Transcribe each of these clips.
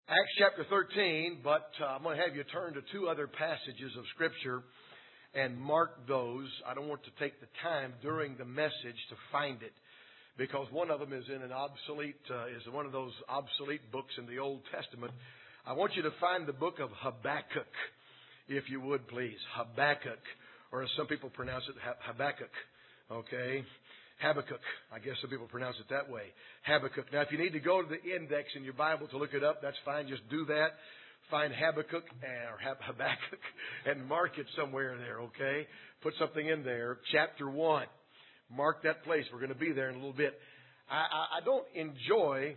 Acts chapter 13, but I'm going to have you turn to two other passages of Scripture and mark those. I don't want to take the time during the message to find it, because one of them is in an is one of those obsolete books in the Old Testament. I want you to find the book of Habakkuk, if you would please. Habakkuk, or as some people pronounce it, Habakkuk. Okay? Habakkuk. I guess some people pronounce it that way. Habakkuk. Now, if you need to go to the index in your Bible to look it up, that's fine. Just do that. Find Habakkuk or Habakkuk and mark it somewhere there, okay? Put something in there. Chapter 1. Mark that place. We're going to be there in a little bit. I don't enjoy,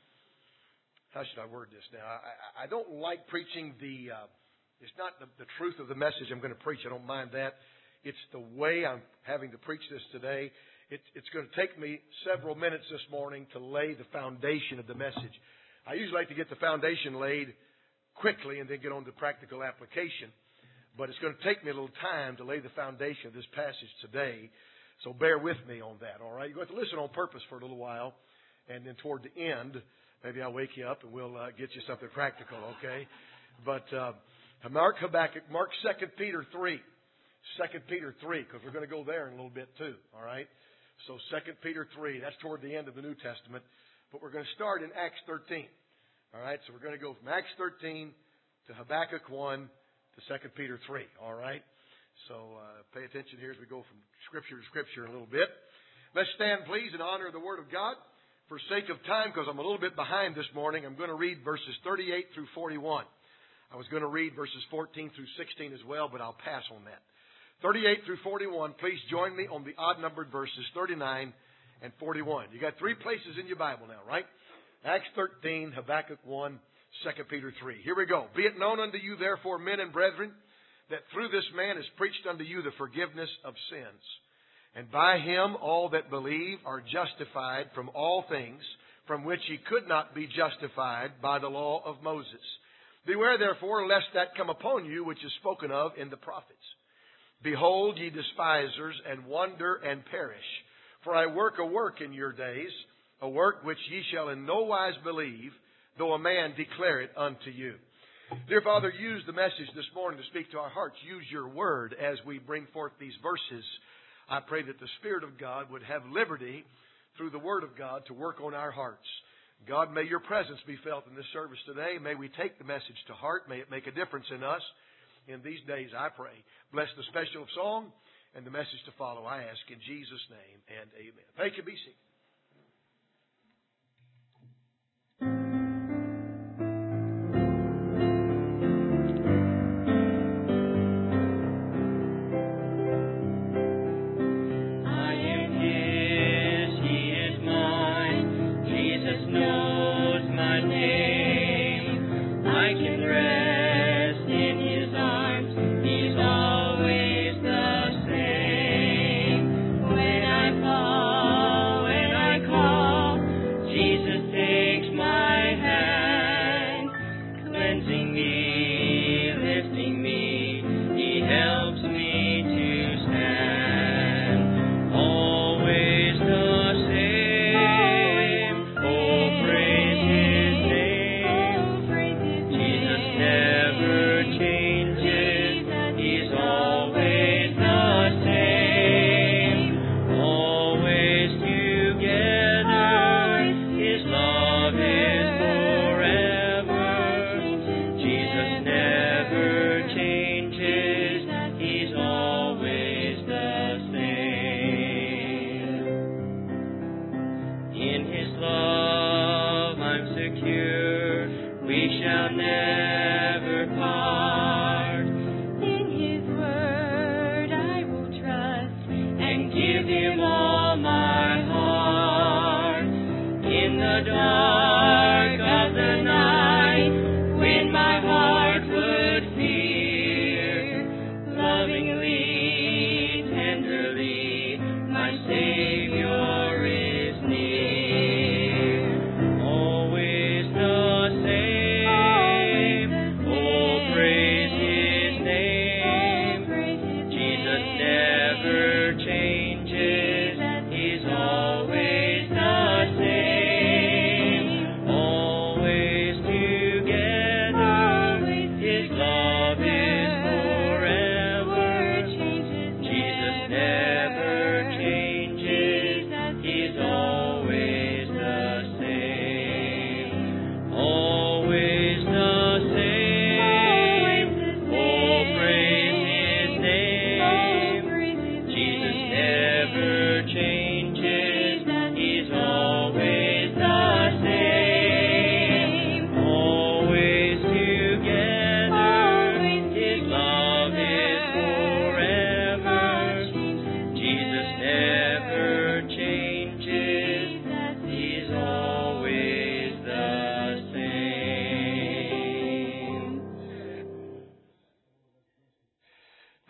how should I word this now? I don't like preaching it's not the truth of the message I'm going to preach. I don't mind that. It's the way I'm having to preach this today. It's going to take me several minutes this morning to lay the foundation of the message. I usually like to get the foundation laid quickly and then get on to practical application. But it's going to take me a little time to lay the foundation of this passage today. So bear with me on that, all right? You're going to have to listen on purpose for a little while. And then toward the end, maybe I'll wake you up and we'll get you something practical, okay? But mark Habakkuk, mark 2 Peter 3. 2 Peter 3, because we're going to go there in a little bit too, all right? So 2 Peter 3, that's toward the end of the New Testament. But we're going to start in Acts 13. All right, so we're going to go from Acts 13 to Habakkuk 1 to 2 Peter 3. All right, so pay attention here as we go from Scripture to Scripture in a little bit. Let's stand, please, in honor of the Word of God. For sake of time, because I'm a little bit behind this morning, I'm going to read verses 38 through 41. I was going to read verses 14 through 16 as well, but I'll pass on that. 38 through 41, please join me on the odd-numbered verses 39 and 41. You got three places in your Bible now, right? Acts 13, Habakkuk 1, 2 Peter 3. Here we go. Be it known unto you, therefore, men and brethren, that through this man is preached unto you the forgiveness of sins. And by him all that believe are justified from all things from which ye could not be justified by the law of Moses. Beware, therefore, lest that come upon you which is spoken of in the prophets. Behold, ye despisers, and wonder and perish. For I work a work in your days, a work which ye shall in no wise believe, though a man declare it unto you. Dear Father, use the message this morning to speak to our hearts. Use your word as we bring forth these verses. I pray that the Spirit of God would have liberty through the word of God to work on our hearts. God, may your presence be felt in this service today. May we take the message to heart. May it make a difference in us. In these days, I pray. Bless the special song and the message to follow, I ask in Jesus' name and amen. Thank you. Be seated.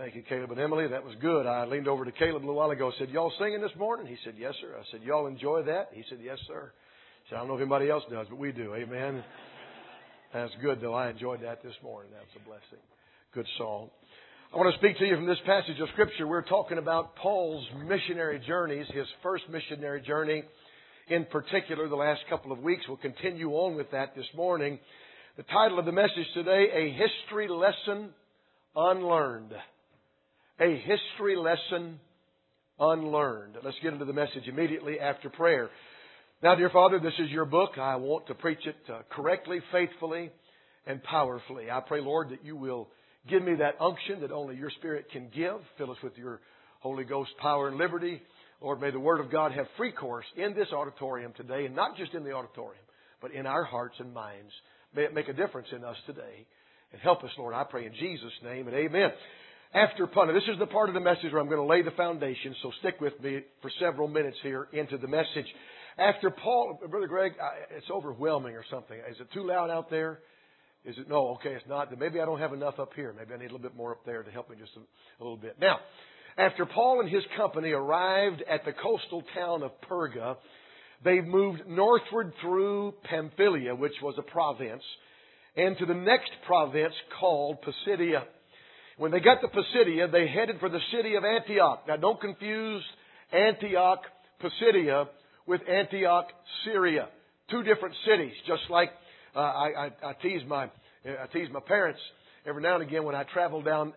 Thank you, Caleb and Emily. That was good. I leaned over to Caleb a little while ago and said, y'all singing this morning? He said, yes, sir. I said, y'all enjoy that? He said, yes, sir. I said, I don't know if anybody else does, but we do. Amen. That's good, though. I enjoyed that this morning. That's a blessing. Good song. I want to speak to you from this passage of Scripture. We're talking about Paul's missionary journeys, his first missionary journey in particular the last couple of weeks. We'll continue on with that this morning. The title of the message today, A History Lesson Unlearned. A history lesson unlearned. Let's get into the message immediately after prayer. Now, dear Father, this is your book. I want to preach it correctly, faithfully, and powerfully. I pray, Lord, that you will give me that unction that only your Spirit can give. Fill us with your Holy Ghost power and liberty. Lord, may the Word of God have free course in this auditorium today, and not just in the auditorium, but in our hearts and minds. May it make a difference in us today. And help us, Lord, I pray in Jesus' name, and amen. After Punta, this is the part of the message where I'm going to lay the foundation, so stick with me for several minutes here into the message. After Paul, Brother Greg, it's overwhelming or something. Is it too loud out there? Is it? No, okay, it's not. Maybe I don't have enough up here. Maybe I need a little bit more up there to help me just a little bit. Now, after Paul and his company arrived at the coastal town of Perga, they moved northward through Pamphylia, which was a province, and to the next province called Pisidia. When they got to Pisidia, they headed for the city of Antioch. Now, don't confuse Antioch, Pisidia, with Antioch, Syria. Two different cities. Just like I tease my parents every now and again when I travel down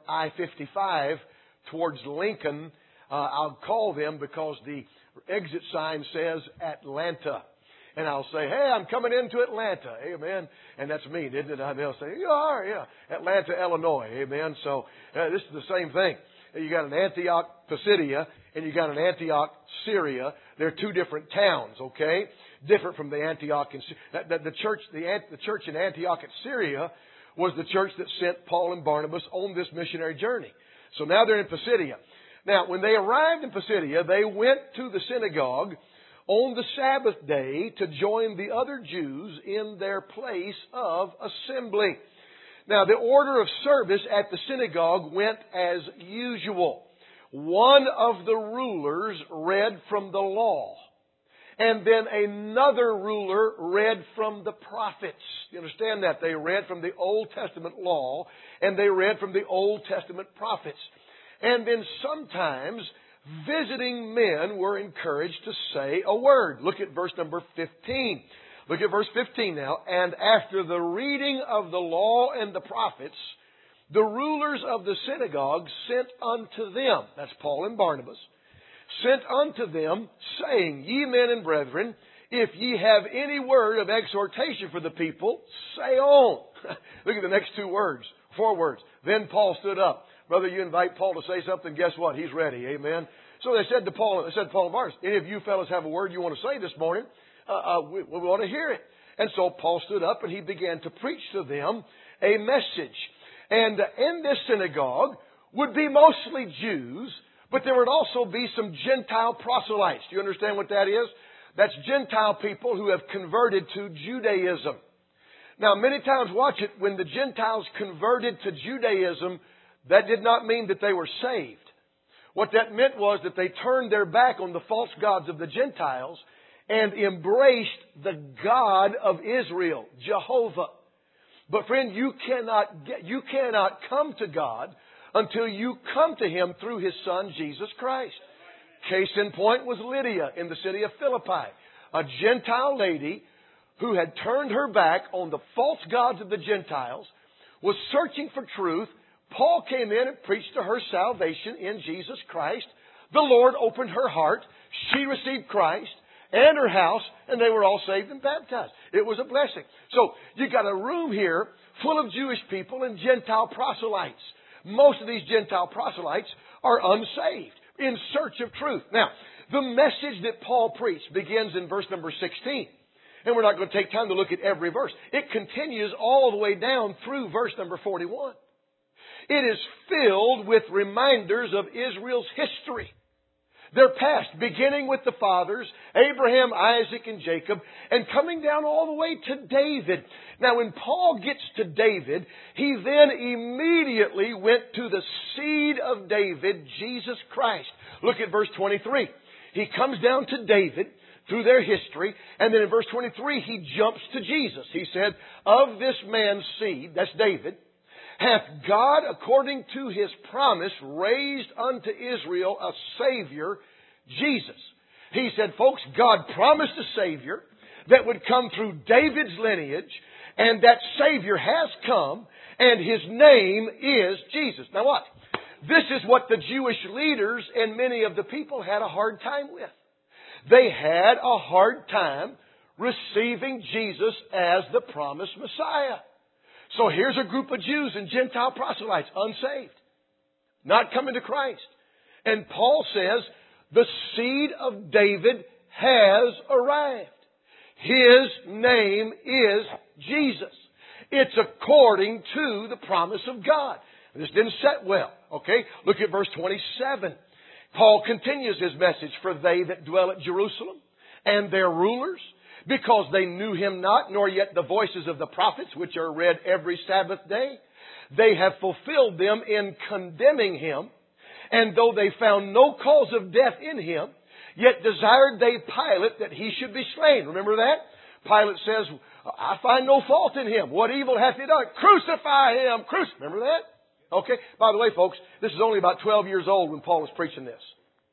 I-55 towards Lincoln. I'll call them because the exit sign says Atlanta. And I'll say, hey, I'm coming into Atlanta. Amen. And that's mean, isn't it? And they'll say, you are, yeah. Atlanta, Illinois. Amen. So this is the same thing. You got an Antioch, Pisidia, and you got an Antioch, Syria. They're two different towns, okay? Different from the Antioch. The church in Antioch at Syria was the church that sent Paul and Barnabas on this missionary journey. So now they're in Pisidia. Now, when they arrived in Pisidia, they went to the synagogue on the Sabbath day to join the other Jews in their place of assembly. Now, the order of service at the synagogue went as usual. One of the rulers read from the law, and then another ruler read from the prophets. You understand that? They read from the Old Testament law, and they read from the Old Testament prophets. And then sometimes visiting men were encouraged to say a word. Look at verse number 15. Look at verse 15 now. And after the reading of the law and the prophets, the rulers of the synagogue sent unto them, that's Paul and Barnabas, sent unto them, saying, Ye men and brethren, if ye have any word of exhortation for the people, say on. Look at the next four words. Then Paul stood up. Brother, you invite Paul to say something, guess what? He's ready. Amen. So they said to Paul and Barnabas, any of you fellows have a word you want to say this morning? We want to hear it. And so Paul stood up and he began to preach to them a message. And in this synagogue would be mostly Jews, but there would also be some Gentile proselytes. Do you understand what that is? That's Gentile people who have converted to Judaism. Now, many times, watch it, when the Gentiles converted to Judaism, that did not mean that they were saved. What that meant was that they turned their back on the false gods of the Gentiles and embraced the God of Israel, Jehovah. But friend, you cannot come to God until you come to Him through His Son, Jesus Christ. Case in point was Lydia in the city of Philippi, a Gentile lady who had turned her back on the false gods of the Gentiles, was searching for truth. Paul came in and preached to her salvation in Jesus Christ. The Lord opened her heart. She received Christ and her house, and they were all saved and baptized. It was a blessing. So you got a room here full of Jewish people and Gentile proselytes. Most of these Gentile proselytes are unsaved, in search of truth. Now, the message that Paul preached begins in verse number 16. And we're not going to take time to look at every verse. It continues all the way down through verse number 41. It is filled with reminders of Israel's history. Their past, beginning with the fathers, Abraham, Isaac, and Jacob, and coming down all the way to David. Now, when Paul gets to David, he then immediately went to the seed of David, Jesus Christ. Look at verse 23. He comes down to David through their history, and then in verse 23, he jumps to Jesus. He said, of this man's seed, that's David, hath God, according to His promise, raised unto Israel a Savior, Jesus. He said, folks, God promised a Savior that would come through David's lineage, and that Savior has come, and His name is Jesus. Now what? This is what the Jewish leaders and many of the people had a hard time with. They had a hard time receiving Jesus as the promised Messiah. So here's a group of Jews and Gentile proselytes, unsaved, not coming to Christ. And Paul says, the seed of David has arrived. His name is Jesus. It's according to the promise of God. This didn't set well, okay? Look at verse 27. Paul continues his message, for they that dwell at Jerusalem and their rulers, because they knew Him not, nor yet the voices of the prophets, which are read every Sabbath day. They have fulfilled them in condemning Him. And though they found no cause of death in Him, yet desired they Pilate that He should be slain. Remember that? Pilate says, I find no fault in Him. What evil hath He done? Crucify Him! Remember that? Okay? By the way, folks, this is only about 12 years old when Paul was preaching this.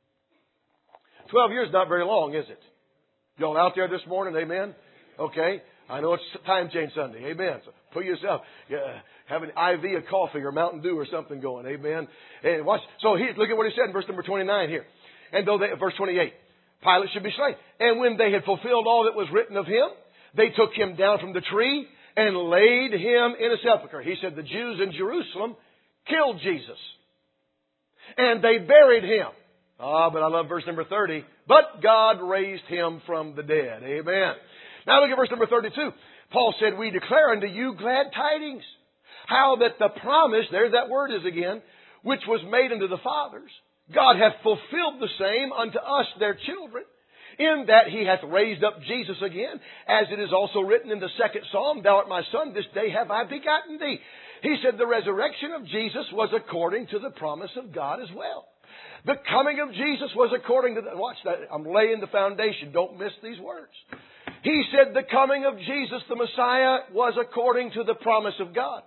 12 years is not very long, is it? Y'all out there this morning, amen? Okay. I know it's time change Sunday, amen. So put yourself, have an IV of coffee or Mountain Dew or something going, amen. And watch. So look at what he said in verse number 29 here. And though verse 28, Pilate should be slain. And when they had fulfilled all that was written of Him, they took Him down from the tree and laid Him in a sepulchre. He said the Jews in Jerusalem killed Jesus. And they buried Him. But I love verse number 30. But God raised Him from the dead. Amen. Now look at verse number 32. Paul said, we declare unto you glad tidings. How that the promise, there that word is again, which was made unto the fathers, God hath fulfilled the same unto us their children, in that He hath raised up Jesus again, as it is also written in the second Psalm, Thou art my Son, this day have I begotten thee. He said the resurrection of Jesus was according to the promise of God as well. The coming of Jesus was according to watch that. I'm laying the foundation. Don't miss these words. He said the coming of Jesus, the Messiah, was according to the promise of God.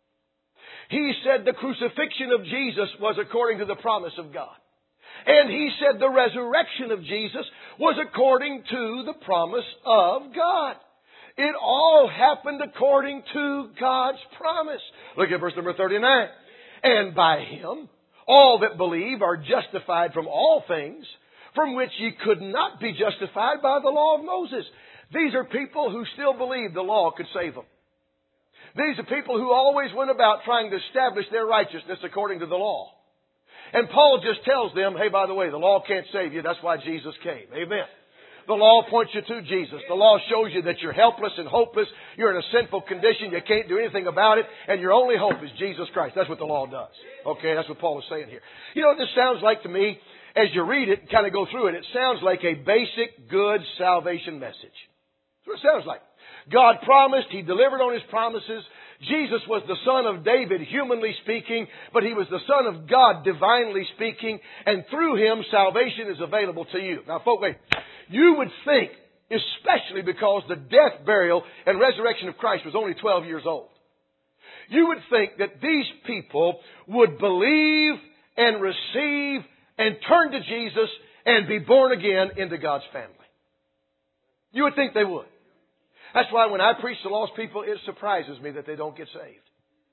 He said the crucifixion of Jesus was according to the promise of God. And He said the resurrection of Jesus was according to the promise of God. It all happened according to God's promise. Look at verse number 39. And by Him, all that believe are justified from all things from which ye could not be justified by the law of Moses. These are people who still believe the law could save them. These are people who always went about trying to establish their righteousness according to the law. And Paul just tells them, hey, by the way, the law can't save you. That's why Jesus came. Amen. The law points you to Jesus. The law shows you that you're helpless and hopeless. You're in a sinful condition. You can't do anything about it. And your only hope is Jesus Christ. That's what the law does. Okay, that's what Paul is saying here. You know what this sounds like to me? As you read it and kind of go through it, it sounds like a basic, good salvation message. That's what it sounds like. God promised. He delivered on His promises. Jesus was the Son of David, humanly speaking, but He was the Son of God, divinely speaking, and through Him, salvation is available to you. Now, folks, wait. You would think, especially because the death, burial, and resurrection of Christ was only 12 years old, you would think that these people would believe and receive and turn to Jesus and be born again into God's family. You would think they would. That's why when I preach to lost people, it surprises me that they don't get saved.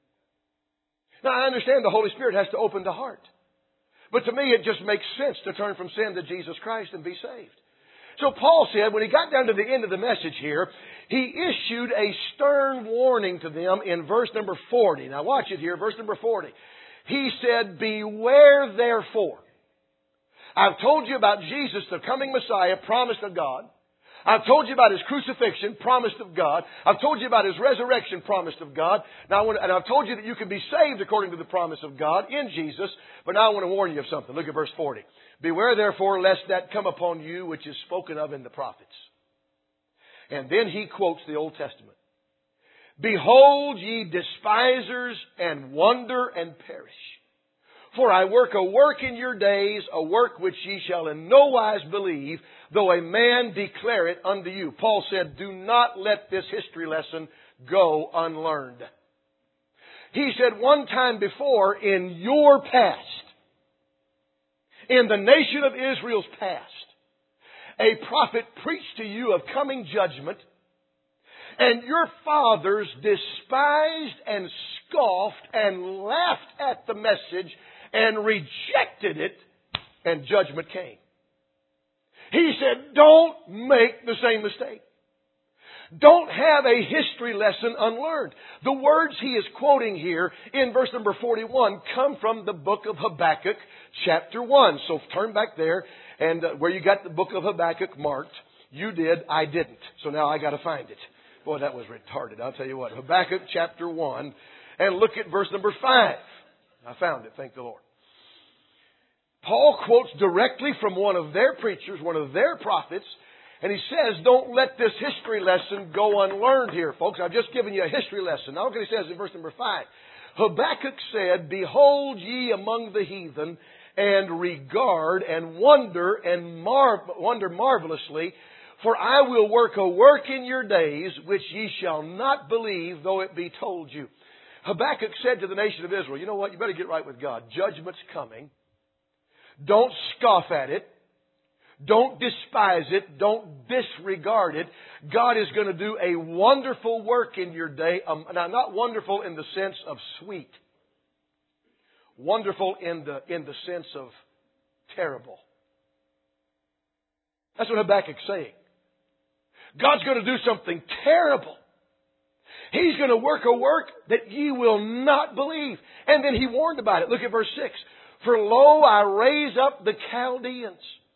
Now, I understand the Holy Spirit has to open the heart. But to me, it just makes sense to turn from sin to Jesus Christ and be saved. So Paul said, when he got down to the end of the message here, he issued a stern warning to them in verse number 40. Now watch it here, verse number 40. He said, beware therefore. I've told you about Jesus, the coming Messiah, promised of God. I've told you about His crucifixion, promised of God. I've told you about His resurrection, promised of God. And I've told you that you can be saved according to the promise of God in Jesus. But now I want to warn you of something. Look at verse 40. Beware therefore lest that come upon you which is spoken of in the prophets. And then he quotes the Old Testament. Behold ye despisers, and wonder and perish. For I work a work in your days, a work which ye shall in no wise believe, though a man declare it unto you. Paul said, do not let this history lesson go unlearned. He said one time before, in your past, in the nation of Israel's past, a prophet preached to you of coming judgment, and your fathers despised and scoffed and laughed at the message and rejected it, and judgment came. He said, don't make the same mistake. Don't have a history lesson unlearned. The words he is quoting here in verse number 41 come from the book of Habakkuk, chapter 1. So turn back there, and where you got the book of Habakkuk marked, you did, I didn't. So now I got to find it. Boy, that was retarded. I'll tell you what. Habakkuk chapter 1, and look at verse number 5. I found it, thank the Lord. Paul quotes directly from one of their preachers, one of their prophets, and he says, don't let this history lesson go unlearned here, folks. I've just given you a history lesson. Now look what he says in verse number 5. Habakkuk said, behold ye among the heathen, and regard and wonder marvelously, for I will work a work in your days, which ye shall not believe, though it be told you. Habakkuk said to the nation of Israel, you know what? You better get right with God. Judgment's coming. Don't scoff at it. Don't despise it. Don't disregard it. God is going to do a wonderful work in your day. Now, not wonderful in the sense of sweet. Wonderful in the sense of terrible. That's what Habakkuk's saying. God's going to do something terrible. He's going to work a work that ye will not believe. And then he warned about it. Look at verse 6. For lo, I raise up the Chaldeans,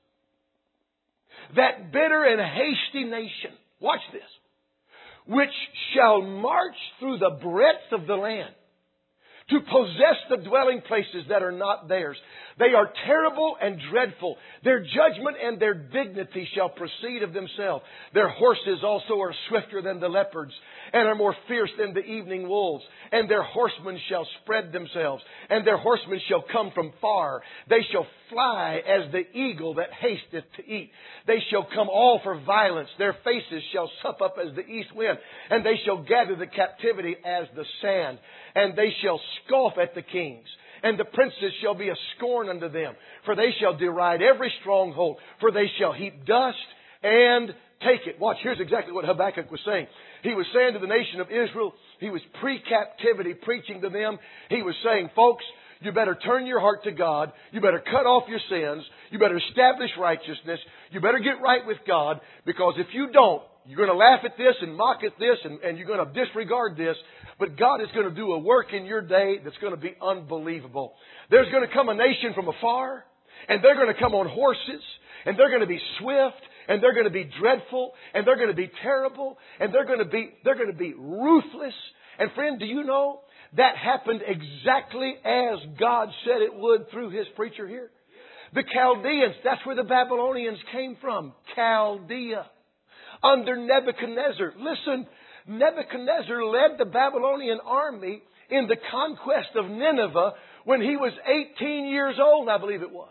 that bitter and hasty nation. Watch this. Which shall march through the breadth of the land, to possess the dwelling places that are not theirs. They are terrible and dreadful. Their judgment and their dignity shall proceed of themselves. Their horses also are swifter than the leopards, and are more fierce than the evening wolves. And their horsemen shall spread themselves, and their horsemen shall come from far. They shall fly as the eagle that hasteth to eat. They shall come all for violence. Their faces shall sup up as the east wind, and they shall gather the captivity as the sand. And they shall scoff at the kings, and the princes shall be a scorn unto them. For they shall deride every stronghold, for they shall heap dust and take it. Watch, here's exactly what Habakkuk was saying. He was saying to the nation of Israel, he was pre-captivity preaching to them. He was saying, folks, you better turn your heart to God. You better cut off your sins. You better establish righteousness. You better get right with God, because if you don't, you're going to laugh at this and mock at this, and you're going to disregard this. But God is going to do a work in your day that's going to be unbelievable. There's going to come a nation from afar, and they're going to come on horses, and they're going to be swift, and they're going to be dreadful, and they're going to be terrible, and they're going to be ruthless. And friend, do you know that happened exactly as God said it would through His preacher here? The Chaldeans, that's where the Babylonians came from. Chaldea. Under Nebuchadnezzar. Listen, Nebuchadnezzar led the Babylonian army in the conquest of Nineveh when he was 18 years old, I believe it was.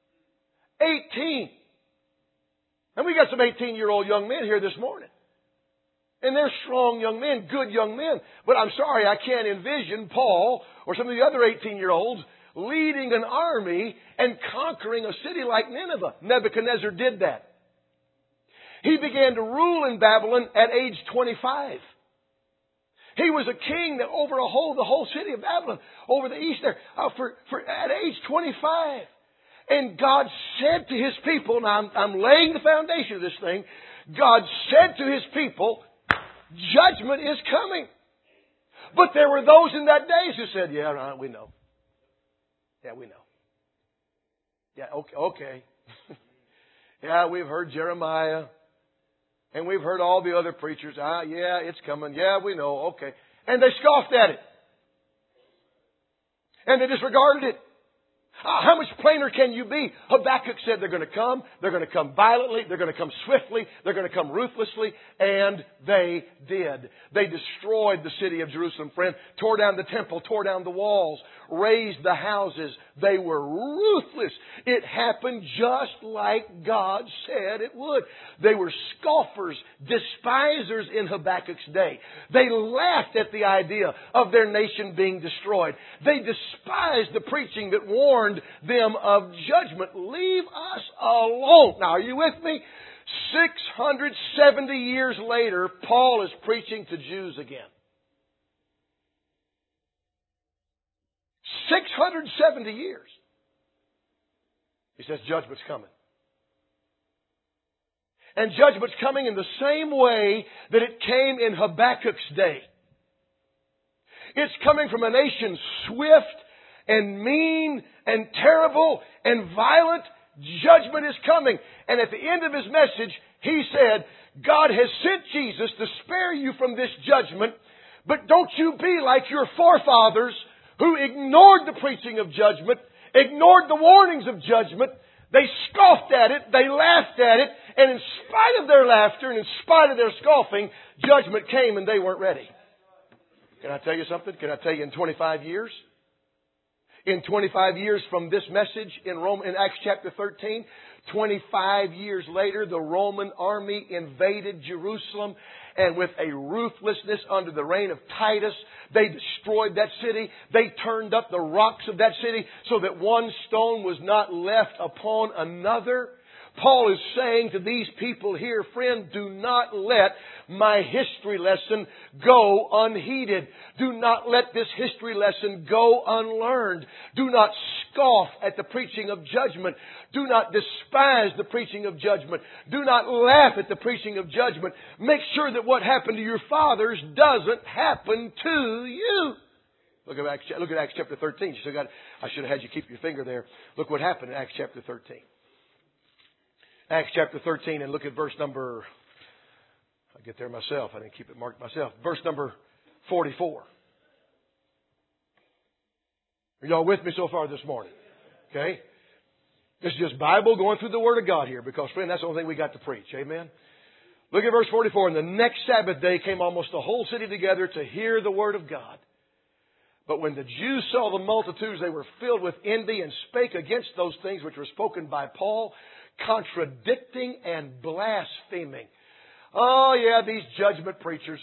18. And we got some 18-year-old young men here this morning. And they're strong young men, good young men. But I'm sorry, I can't envision Paul or some of the other 18-year-olds leading an army and conquering a city like Nineveh. Nebuchadnezzar did that. He began to rule in Babylon at age 25. He was a king that over the whole city of Babylon, over the east there, at age 25. And God said to His people, now I'm laying the foundation of this thing, God said to His people, judgment is coming. But there were those in that day who said, yeah, right, we know. Yeah, we know. Yeah, okay. Yeah, we've heard Jeremiah. And we've heard all the other preachers, yeah, it's coming. Yeah, we know. Okay. And they scoffed at it. And they disregarded it. How much plainer can you be? Habakkuk said they're going to come. They're going to come violently. They're going to come swiftly. They're going to come ruthlessly. And they did. They destroyed the city of Jerusalem, friend. Tore down the temple. Tore down the walls. Razed the houses. They were ruthless. It happened just like God said it would. They were scoffers, despisers in Habakkuk's day. They laughed at the idea of their nation being destroyed. They despised the preaching that warned them of judgment. Leave us alone. Now, are you with me? 670 years later, Paul is preaching to Jews again. 670 years. He says judgment's coming. And judgment's coming in the same way that it came in Habakkuk's day. It's coming from a nation swift and mean and terrible and violent. Judgment is coming. And at the end of his message, he said, God has sent Jesus to spare you from this judgment, but don't you be like your forefathers who ignored the preaching of judgment, ignored the warnings of judgment. They scoffed at it, they laughed at it, and in spite of their laughter and in spite of their scoffing, judgment came and they weren't ready. Can I tell you something? Can I tell you in 25 years? In 25 years from this message in Acts chapter 13, 25 years later, the Roman army invaded Jerusalem, and with a ruthlessness under the reign of Titus, they destroyed that city. They turned up the rocks of that city so that one stone was not left upon another. Paul is saying to these people here, friend, do not let my history lesson go unheeded. Do not let this history lesson go unlearned. Do not scoff at the preaching of judgment. Do not despise the preaching of judgment. Do not laugh at the preaching of judgment. Make sure that what happened to your fathers doesn't happen to you. Look at Acts chapter 13. I should have had you keep your finger there. Look what happened in Acts chapter 13. Acts chapter 13, and look at verse number, I'll get there myself. I didn't keep it marked myself. Verse number 44. Are y'all with me so far this morning? Okay? This is just Bible going through the Word of God here, because, friend, that's the only thing we got to preach. Amen? Look at verse 44. And the next Sabbath day came almost the whole city together to hear the Word of God. But when the Jews saw the multitudes, they were filled with envy and spake against those things which were spoken by Paul, contradicting and blaspheming. Oh, yeah, these judgment preachers.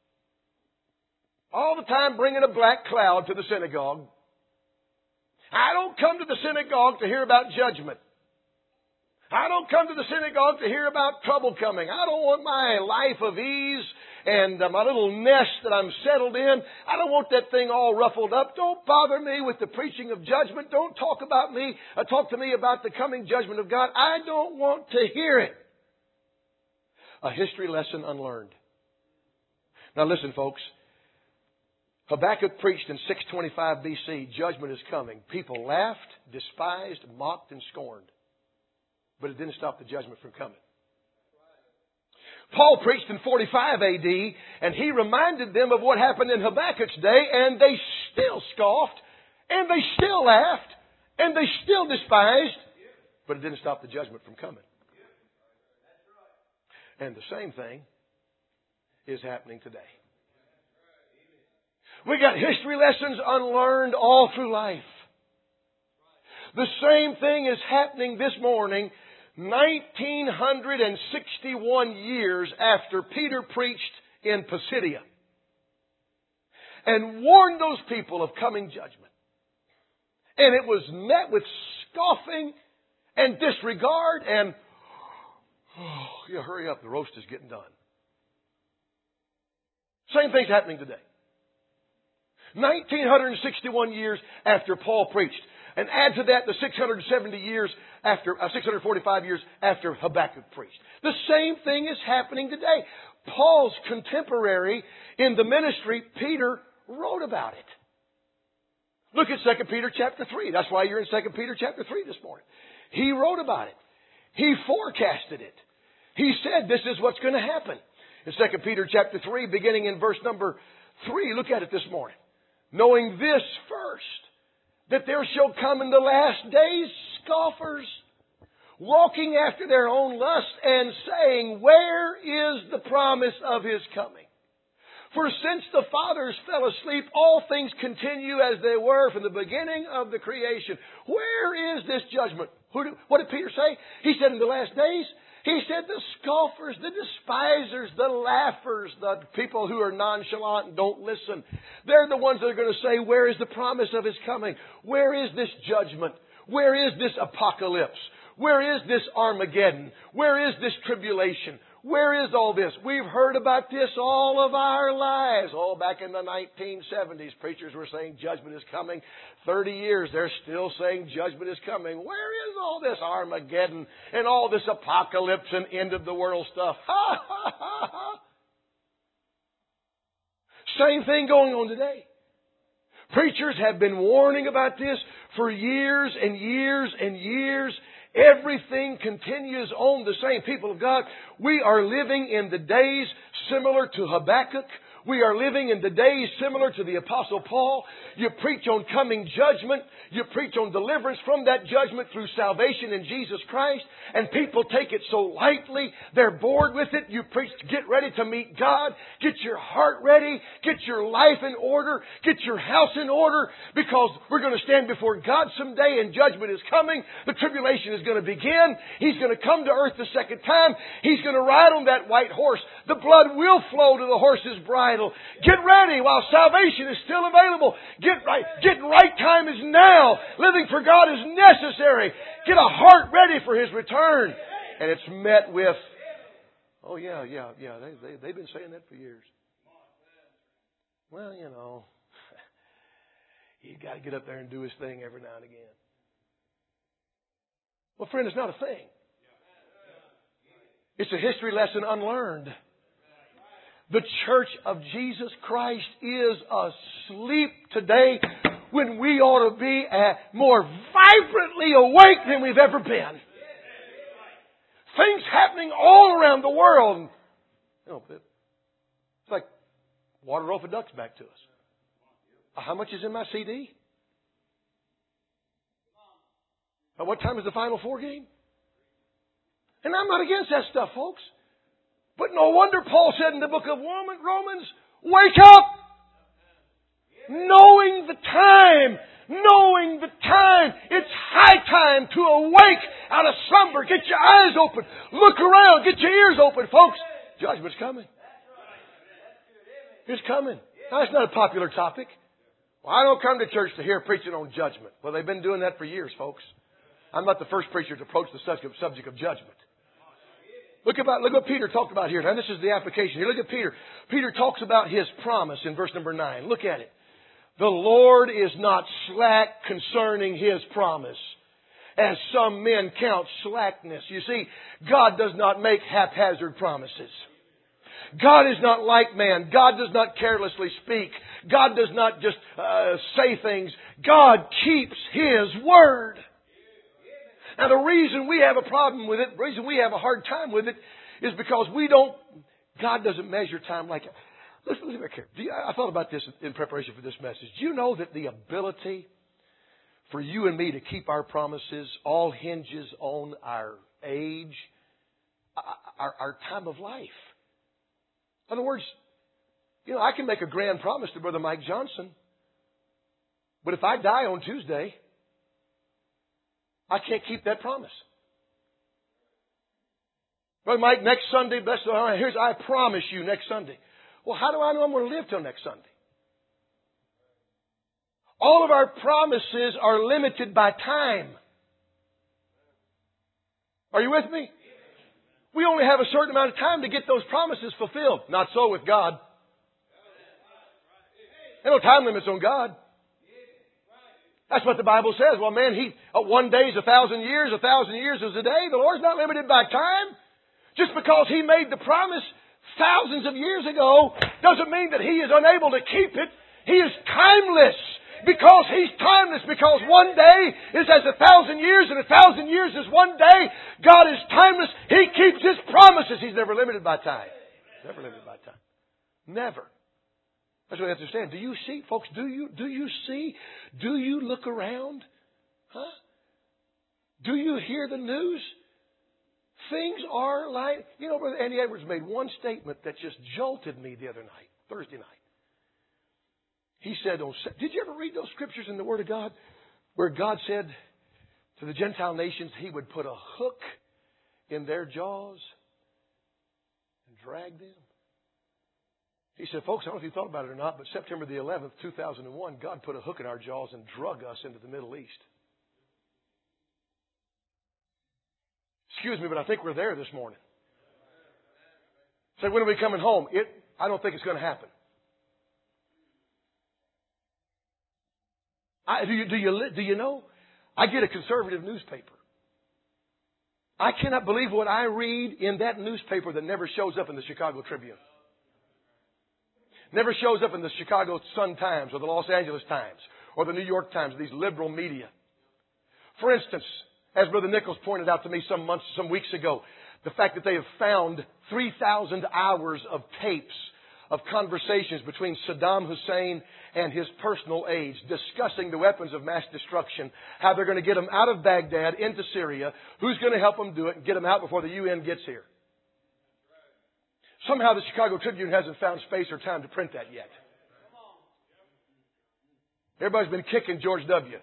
All the time bringing a black cloud to the synagogue. I don't come to the synagogue to hear about judgment. I don't come to the synagogue to hear about trouble coming. I don't want my life of ease and my little nest that I'm settled in. I don't want that thing all ruffled up. Don't bother me with the preaching of judgment. Don't talk about me. Talk to me about the coming judgment of God. I don't want to hear it. A history lesson unlearned. Now listen, folks. Habakkuk preached in 625 BC. Judgment is coming. People laughed, despised, mocked, and scorned. But it didn't stop the judgment from coming. Paul preached in 45 AD, and he reminded them of what happened in Habakkuk's day, and they still scoffed, and they still laughed, and they still despised, but it didn't stop the judgment from coming. And the same thing is happening today. We got history lessons unlearned all through life. The same thing is happening this morning, 1961 years after Peter preached in Pisidia and warned those people of coming judgment. And it was met with scoffing and disregard and, hurry up, the roast is getting done. Same thing's happening today. 1961 years after Paul preached. And add to that the 645 years after Habakkuk preached. The same thing is happening today. Paul's contemporary in the ministry, Peter, wrote about it. Look at 2 Peter chapter 3. That's why you're in 2 Peter chapter 3 this morning. He wrote about it. He forecasted it. He said this is what's going to happen. In 2 Peter chapter 3, beginning in verse number 3, look at it this morning. Knowing this first, that there shall come in the last days scoffers, walking after their own lust, and saying, where is the promise of His coming? For since the fathers fell asleep, all things continue as they were from the beginning of the creation. Where is this judgment? What did Peter say? He said in the last days, he said the scoffers, the despisers, the laughers, the people who are nonchalant and don't listen, they're the ones that are going to say, where is the promise of His coming? Where is this judgment? Where is this apocalypse? Where is this Armageddon? Where is this tribulation? Where is all this? We've heard about this all of our lives. Oh, back in the 1970s, preachers were saying judgment is coming. 30 years, they're still saying judgment is coming. Where is all this Armageddon and all this apocalypse and end of the world stuff? Ha, ha, ha, ha. Same thing going on today. Preachers have been warning about this for years and years and years. Everything continues on the same. People of God, we are living in the days similar to Habakkuk. We are living in the days similar to the Apostle Paul. You preach on coming judgment. You preach on deliverance from that judgment through salvation in Jesus Christ. And people take it so lightly. They're bored with it. You preach, get ready to meet God. Get your heart ready. Get your life in order. Get your house in order. Because we're going to stand before God someday and judgment is coming. The tribulation is going to begin. He's going to come to earth the second time. He's going to ride on that white horse. The blood will flow to the horse's bridle. Get ready while salvation is still available. Get right. Getting right time is now. Living for God is necessary. Get a heart ready for His return. And it's met with, oh yeah. They've been saying that for years. Well, He's got to get up there and do His thing every now and again. Well, friend, it's not a thing. It's a history lesson unlearned. The church of Jesus Christ is asleep today when we ought to be more vibrantly awake than we've ever been. Things happening all around the world. It's like water off a duck's back to us. How much is in my CD? What time is the Final Four game? And I'm not against that stuff, folks. But no wonder Paul said in the book of Romans, wake up! Knowing the time. It's high time to awake out of slumber. Get your eyes open. Look around. Get your ears open, folks. Judgment's coming. It's coming. Now, that's not a popular topic. Well, I don't come to church to hear preaching on judgment. Well, they've been doing that for years, folks. I'm not the first preacher to approach the subject of judgment. Look what Peter talked about here. Now, this is the application here. Look at Peter. Peter talks about his promise in verse number 9. Look at it. The Lord is not slack concerning His promise, as some men count slackness. You see, God does not make haphazard promises. God is not like man. God does not carelessly speak. God does not just say things. God keeps His word. Now, the reason we have a problem with it, the reason we have a hard time with it, is because God doesn't measure time like it. Listen back here. I thought about this in preparation for this message. Do you know that the ability for you and me to keep our promises all hinges on our age, our time of life? In other words, I can make a grand promise to Brother Mike Johnson, but if I die on Tuesday, I can't keep that promise. Brother Mike, next Sunday, I promise you next Sunday. Well, how do I know I'm going to live till next Sunday? All of our promises are limited by time. Are you with me? We only have a certain amount of time to get those promises fulfilled. Not so with God. There are no time limits on God. That's what the Bible says. Well, man, one day is 1,000 years. 1,000 years is a day. The Lord's not limited by time. Just because He made the promise thousands of years ago doesn't mean that He is unable to keep it. He is timeless. Because He's timeless. Because one day is as 1,000 years, and 1,000 years is one day. God is timeless. He keeps His promises. He's never limited by time. Never limited by time. Never. That's what you have to understand. Do you see, folks? Do you see? Do you look around? Huh? Do you hear the news? Things are like, Brother Andy Edwards made one statement that just jolted me the other night, Thursday night. He said, did you ever read those scriptures in the Word of God where God said to the Gentile nations He would put a hook in their jaws and drag them? He said, folks, I don't know if you thought about it or not, but September the 11th, 2001, God put a hook in our jaws and drug us into the Middle East. Excuse me, but I think we're there this morning. Say, when are we coming home? I don't think it's going to happen. Do you know? I get a conservative newspaper. I cannot believe what I read in that newspaper that never shows up in the Chicago Tribune. Never shows up in the Chicago Sun-Times or the Los Angeles Times or the New York Times, these liberal media. For instance, as Brother Nichols pointed out to me some weeks ago, the fact that they have found 3,000 hours of tapes of conversations between Saddam Hussein and his personal aides discussing the weapons of mass destruction, how they're going to get them out of Baghdad into Syria, who's going to help them do it, and get them out before the UN gets here. Somehow the Chicago Tribune hasn't found space or time to print that yet. Everybody's been kicking George W.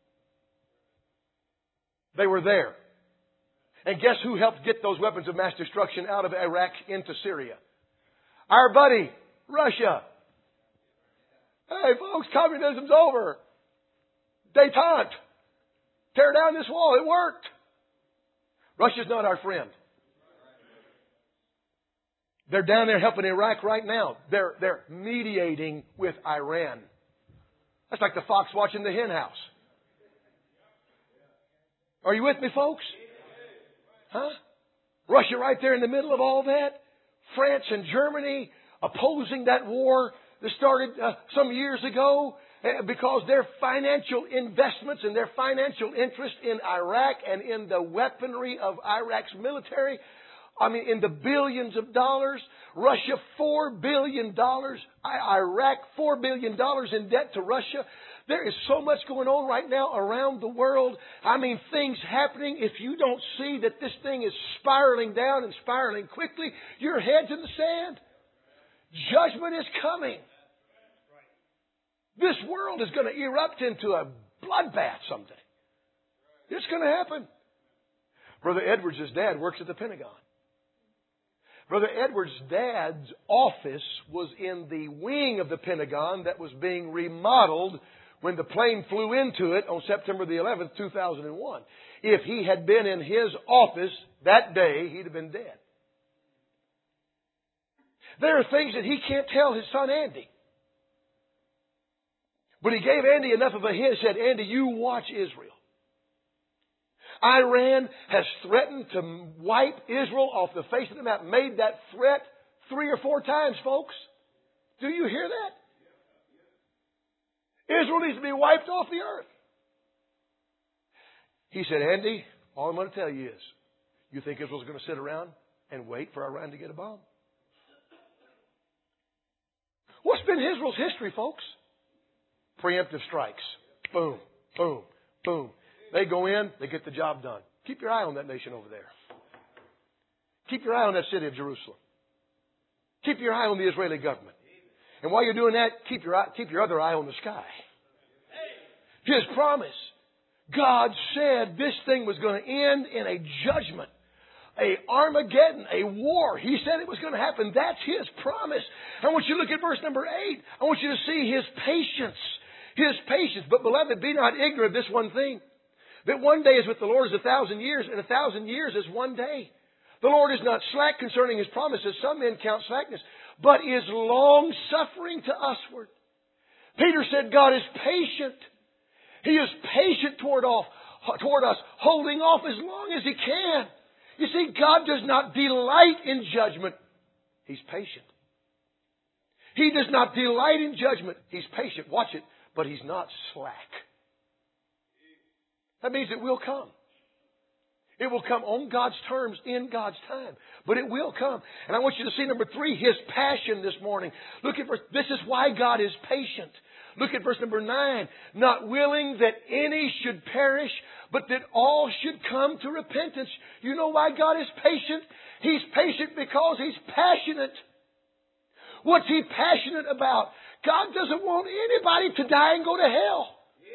They were there. And guess who helped get those weapons of mass destruction out of Iraq into Syria? Our buddy, Russia. Hey, folks, communism's over. Détente. Tear down this wall. It worked. Russia's not our friend. They're down there helping Iraq right now. They're mediating with Iran. That's like the fox watching the hen house. Are you with me, folks? Huh? Russia right there in the middle of all that. France and Germany opposing that war that started some years ago because their financial investments and their financial interest in Iraq and in the weaponry of Iraq's military, in the billions of dollars. Russia, $4 billion. Iraq, $4 billion in debt to Russia. There is so much going on right now around the world. Things happening. If you don't see that this thing is spiraling down and spiraling quickly, your head's in the sand. Judgment is coming. This world is going to erupt into a bloodbath someday. It's going to happen. Brother Edwards' dad works at the Pentagon. Brother Edwards' dad's office was in the wing of the Pentagon that was being remodeled when the plane flew into it on September the 11th, 2001. If he had been in his office that day, he'd have been dead. There are things that he can't tell his son Andy. But he gave Andy enough of a hint. He said, Andy, you watch Israel. Iran has threatened to wipe Israel off the face of the map. Made that threat 3 or 4 times, folks. Do you hear that? Israel needs to be wiped off the earth. He said, Andy, all I'm going to tell you is, you think Israel's going to sit around and wait for Iran to get a bomb? What's been Israel's history, folks? Preemptive strikes. Boom, boom, boom. They go in, they get the job done. Keep your eye on that nation over there. Keep your eye on that city of Jerusalem. Keep your eye on the Israeli government. And while you're doing that, keep your other eye on the sky. His promise. God said this thing was going to end in a judgment. A Armageddon, a war. He said it was going to happen. That's His promise. I want you to look at verse number 8. I want you to see His patience. His patience. But beloved, be not ignorant of this one thing. That one day is with the Lord is 1,000 years, and 1,000 years is one day. The Lord is not slack concerning His promises. Some men count slackness, but is long-suffering to usward. Peter said God is patient. He is patient toward us, holding off as long as He can. You see, God does not delight in judgment. He's patient. He does not delight in judgment. He's patient. Watch it. But He's not slack. That means it will come. It will come on God's terms, in God's time. But it will come. And I want you to see number 3, His passion this morning. Look at verse, this is why God is patient. Look at verse number 9. Not willing that any should perish, but that all should come to repentance. You know why God is patient? He's patient because He's passionate. What's He passionate about? God doesn't want anybody to die and go to hell.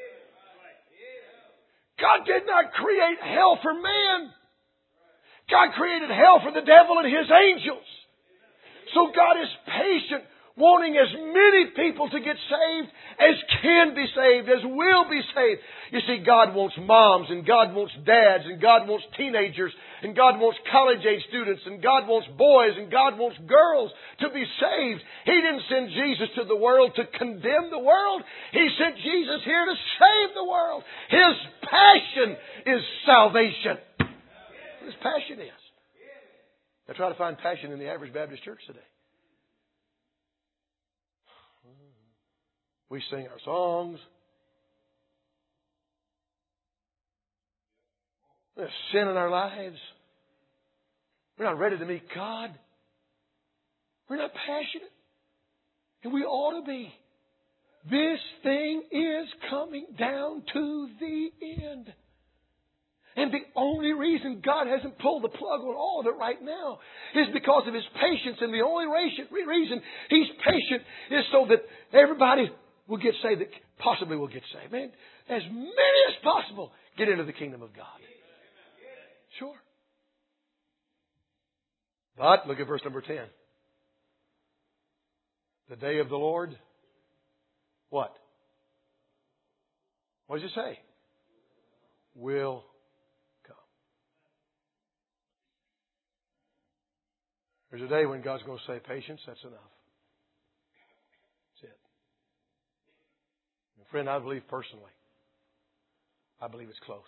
God did not create hell for man. God created hell for the devil and his angels. So God is patient, wanting as many people to get saved as can be saved, as will be saved. You see, God wants moms, and God wants dads, and God wants teenagers, and God wants college-age students, and God wants boys, and God wants girls to be saved. He didn't send Jesus to the world to condemn the world. He sent Jesus here to save the world. His passion is salvation. His passion is. I try to find passion in the average Baptist church today. We sing our songs. There's sin in our lives. We're not ready to meet God. We're not passionate. And we ought to be. This thing is coming down to the end. And the only reason God hasn't pulled the plug on all of it right now is because of His patience. And the only reason He's patient is so that everybody will get saved, that possibly will get saved. Man, as many as possible get into the kingdom of God. Sure. But look at verse number 10. The day of the Lord, what? What does it say? Will come. There's a day when God's going to say, patience, that's enough. That's it. And friend, I believe personally, I believe it's close.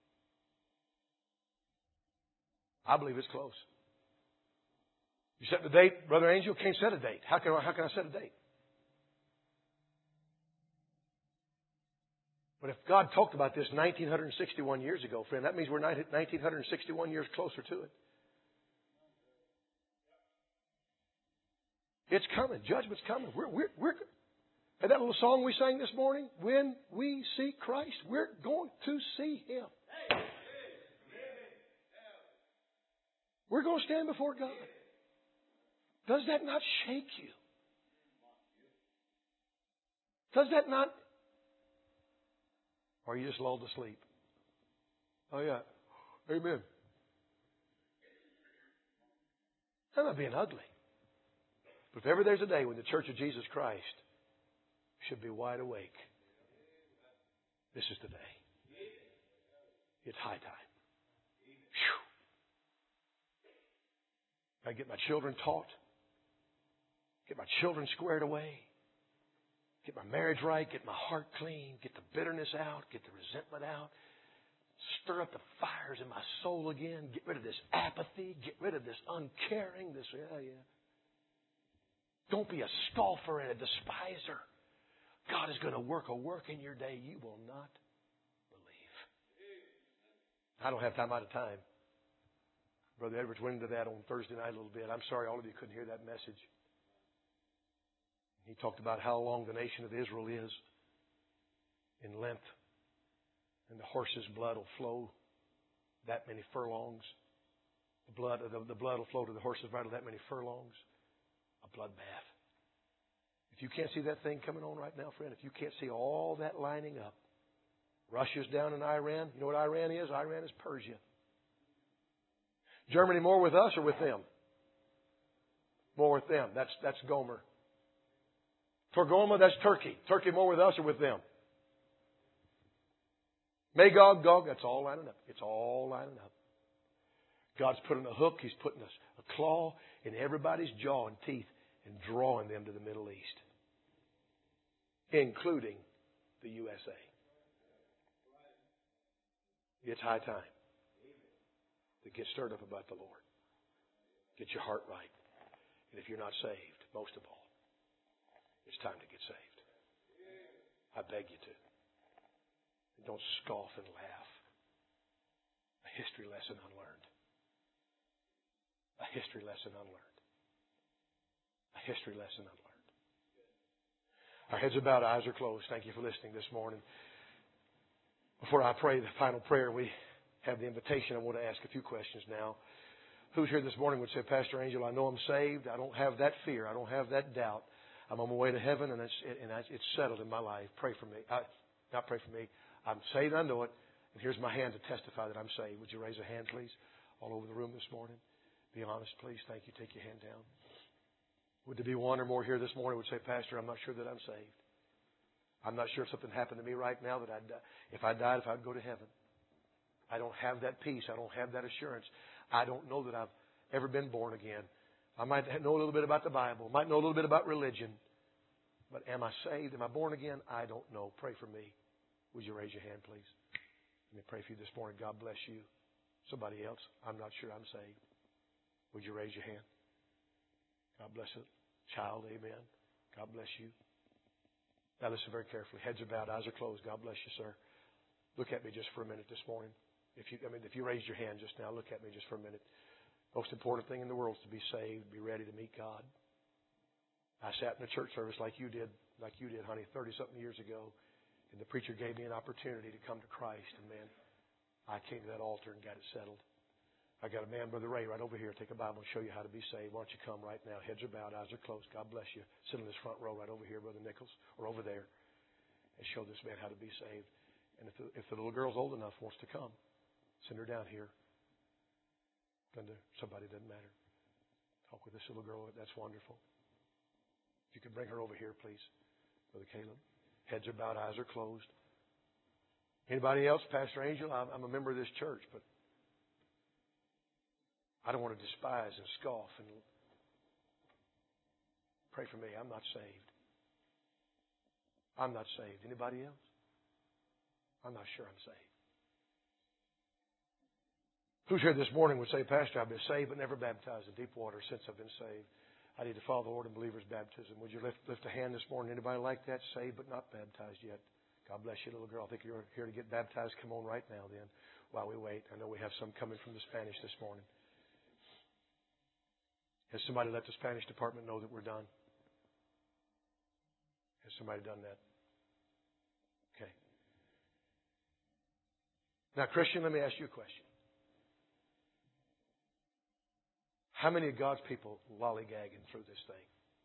I believe it's close. You set the date, Brother Angel? Can't set a date. How can I set a date? But if God talked about this 1961 years ago, friend, that means we're 1961 years closer to it. It's coming. Judgment's coming. And that little song we sang this morning, when we see Christ, we're going to see Him. We're going to stand before God. Does that not shake you? Does that not? Or are you just lulled to sleep? Oh, yeah. Amen. I'm not being ugly. But if ever there's a day when the Church of Jesus Christ should be wide awake, this is the day. It's high time. I get my children taught. Get my children squared away. Get my marriage right. Get my heart clean. Get the bitterness out. Get the resentment out. Stir up the fires in my soul again. Get rid of this apathy. Get rid of this uncaring. This, yeah. Don't be a scoffer and a despiser. God is going to work a work in your day you will not believe. I don't have time out of time. Brother Edwards went into that on Thursday night a little bit. I'm sorry all of you couldn't hear that message. He talked about how long the nation of Israel is in length. And the horse's blood will flow that many furlongs. The blood will flow to the horse's bridle that many furlongs. A bloodbath. If you can't see that thing coming on right now, friend, if you can't see all that lining up, Russia's down in Iran. You know what Iran is? Iran is Persia. Germany more with us or with them? More with them. That's Gomer. Torgoma, that's Turkey. Turkey more with us or with them? Magog, Gog, that's all lining up. It's all lining up. God's putting a hook. He's putting a claw in everybody's jaw and teeth and drawing them to the Middle East, including the USA. It's high time to get stirred up about the Lord. Get your heart right. And if you're not saved, most of all, It's time to get saved. I beg you to. Don't scoff and laugh. A history lesson unlearned. A history lesson unlearned. A history lesson unlearned. Our heads are bowed, eyes are closed. Thank you for listening this morning. Before I pray the final prayer, we have the invitation. I want to ask a few questions now. Who's here this morning would say, Pastor Angel, I know I'm saved. I don't have that fear. I don't have that doubt. I'm on my way to heaven, and it's settled in my life. Pray for me. Not pray for me. I'm saved. I know it. And here's my hand to testify that I'm saved. Would you raise a hand, please? All over the room this morning. Be honest, please. Thank you. Take your hand down. Would there be one or more here this morning who would say, Pastor, I'm not sure that I'm saved. I'm not sure if something happened to me right now that if I died, if I'd go to heaven. I don't have that peace. I don't have that assurance. I don't know that I've ever been born again. I might know a little bit about the Bible. Might know a little bit about religion. But am I saved? Am I born again? I don't know. Pray for me. Would you raise your hand, please? Let me pray for you this morning. God bless you. Somebody else. I'm not sure I'm saved. Would you raise your hand? God bless it. Child, amen. God bless you. Now listen very carefully. Heads are bowed, eyes are closed. God bless you, sir. Look at me just for a minute this morning. If you raised your hand just now, look at me just for a minute. Most important thing in the world is to be saved, be ready to meet God. I sat in a church service like you did, honey, 30-something years ago. And the preacher gave me an opportunity to come to Christ. And man, I came to that altar and got it settled. I got a man, Brother Ray, right over here. Take a Bible and show you how to be saved. Why don't you come right now? Heads are bowed, eyes are closed. God bless you. Sit in this front row right over here, Brother Nichols, or over there, and show this man how to be saved. And if the little girl's old enough, wants to come, send her down here. Somebody, doesn't matter. Talk with this little girl. That's wonderful. If you could bring her over here, please, Brother Caleb. Heads are bowed, eyes are closed. Anybody else? Pastor Angel, I'm a member of this church, but I don't want to despise and scoff and pray for me. I'm not saved. I'm not saved. Anybody else? I'm not sure I'm saved. Who's here this morning would say, Pastor, I've been saved but never baptized in deep water since I've been saved. I need to follow the Lord in believer's baptism. Would you lift a hand this morning? Anybody like that? Saved but not baptized yet. God bless you, little girl. I think you're here to get baptized. Come on right now then while we wait. I know we have some coming from the Spanish this morning. Has somebody let the Spanish department know that we're done? Has somebody done that? Okay. Now, Christian, let me ask you a question. How many of God's people lollygagging through this thing?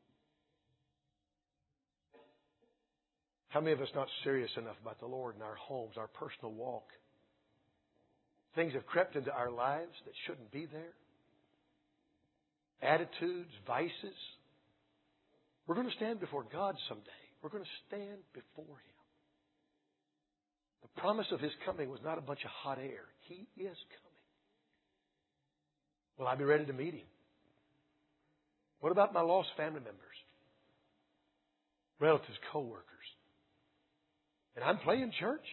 How many of us not serious enough about the Lord in our homes, our personal walk? Things have crept into our lives that shouldn't be there. Attitudes, vices. We're going to stand before God someday. We're going to stand before Him. The promise of His coming was not a bunch of hot air. He is coming. Will I be ready to meet Him? What about my lost family members? Relatives, co-workers? And I'm playing church?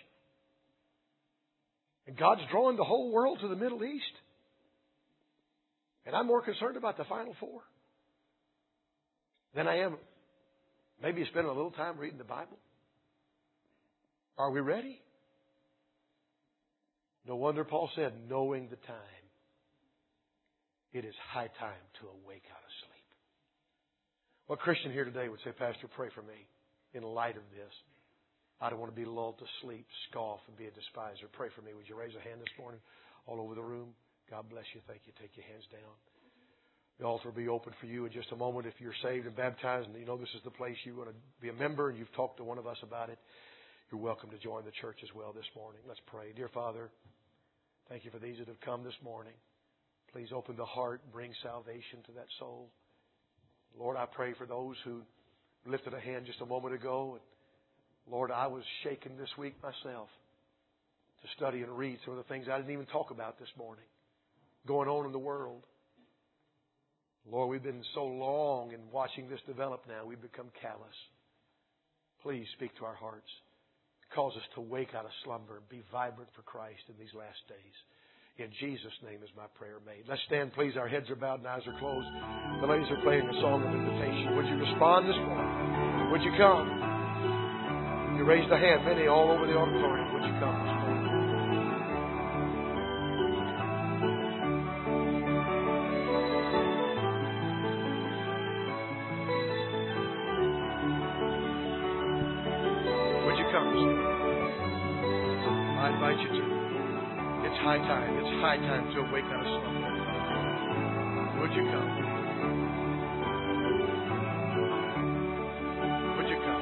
And God's drawing the whole world to the Middle East? And I'm more concerned about the final four than I am maybe spending a little time reading the Bible. Are we ready? No wonder Paul said, knowing the time, it is high time to awake out of sleep. What Christian here today would say, Pastor, pray for me in light of this. I don't want to be lulled to sleep, scoff, and be a despiser. Pray for me. Would you raise a hand this morning all over the room? God bless you. Thank you. Take your hands down. The altar will be open for you in just a moment. If you're saved and baptized and you know this is the place you want to be a member and you've talked to one of us about it, you're welcome to join the church as well this morning. Let's pray. Dear Father, thank you for these that have come this morning. Please open the heart, bring salvation to that soul. Lord, I pray for those who lifted a hand just a moment ago. And Lord, I was shaken this week myself to study and read some of the things I didn't even talk about this morning going on in the world. Lord, we've been so long in watching this develop now, we've become callous. Please speak to our hearts. Cause us to wake out of slumber and be vibrant for Christ in these last days. In Jesus' name is my prayer made. Let's stand, please. Our heads are bowed and eyes are closed. The ladies are playing a song of invitation. Would you respond this morning? Would you come? You raised a hand, many all over the auditorium. Would you come this morning? Would you come this morning? I invite you to. It's high time. It's high time to awake out of slumber. Would you come? Would you come?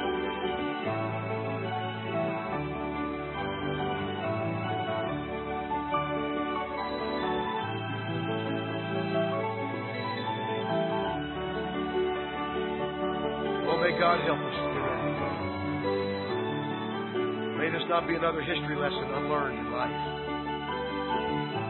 Oh, may God help us to be ready. May this not be another history lesson unlearned in life.